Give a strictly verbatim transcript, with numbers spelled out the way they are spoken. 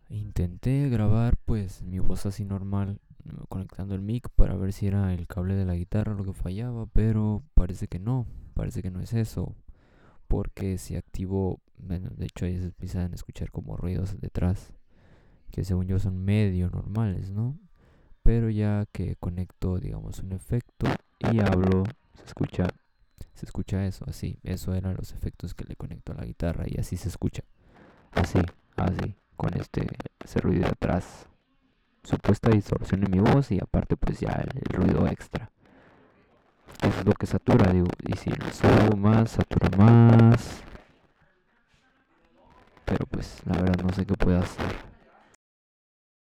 Intenté grabar pues mi voz así normal, eh, conectando el mic para ver si era el cable de la guitarra lo que fallaba, pero parece que no, parece que no es eso, porque si activo, bueno, de hecho ahí se empiezan a escuchar como ruidos detrás, que según yo son medio normales, ¿no? Pero ya que conecto, digamos, un efecto y hablo, se escucha, se escucha eso, así, eso eran los efectos que le conecto a la guitarra y así se escucha, así, así, con este, ese ruido de atrás, supuesta distorsión en mi voz y aparte pues ya el, el ruido extra. Eso es lo que satura, digo, y si lo subo más, satura más, pero pues la verdad no sé qué puedo hacer.